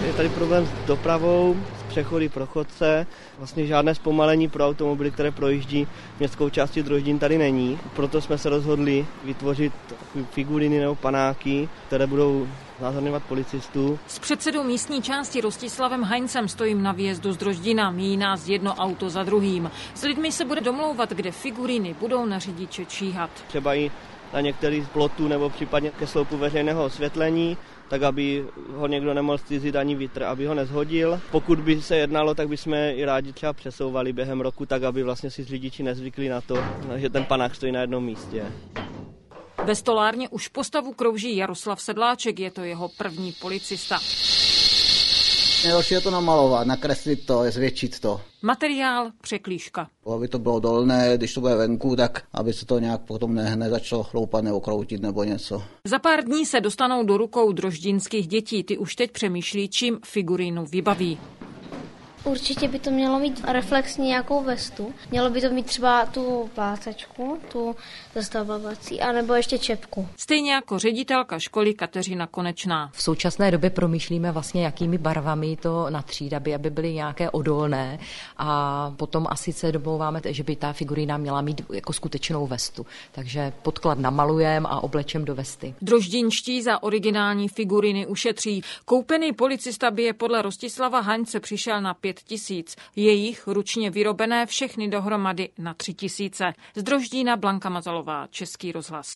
Je tady problém s dopravou, s přechody pro chodce, vlastně žádné zpomalení pro automobily, které projíždí městskou částí Droždín tady není. Proto jsme se rozhodli vytvořit figuriny nebo panáky, které budou znázorňovat policistů. S předsedou místní části Rostislavem Haincem stojím na výjezdu z Droždina, míjí nás jedno auto za druhým. S lidmi se bude domlouvat, kde figuriny budou na řidiče číhat. Třeba i na některých plotů nebo případně ke sloupu veřejného osvětlení, tak aby ho někdo nemohl zcizit ani vítr, aby ho nezhodil. Pokud by se jednalo, tak bychom i rádi třeba přesouvali během roku, tak aby vlastně si řidiči nezvykli na to, že ten panák stojí na jednom místě. Ve stolárně už postavu krouží Jaroslav Sedláček, je to jeho první policista. Nejhorší je to namalovat, nakreslit to, zvětšit to. Materiál překlíška. Aby to bylo dolné, když to bude venku, tak aby se to nějak potom nezačalo chloupat nebo kroutit nebo něco. Za pár dní se dostanou do rukou droždínských dětí. Ty už teď přemýšlí, čím figurínu vybaví. Určitě by to mělo mít reflexní nějakou vestu. Mělo by to mít třeba tu plácačku, tu zastavovací, anebo ještě čepku. Stejně jako ředitelka školy Kateřina Konečná. V současné době promýšlíme vlastně, jakými barvami to natřít, aby byly nějaké odolné, a potom asi se domlouváme, že by ta figurína měla mít jako skutečnou vestu. Takže podklad namalujeme a oblečem do vesty. Droždínští za originální figuriny ušetří. Koupený policista by je podle Rostislava Haince přišel na 5 000, jejich ručně vyrobené všechny dohromady na 3 000. Z Droždína Blanka Mazalová, Český rozhlas.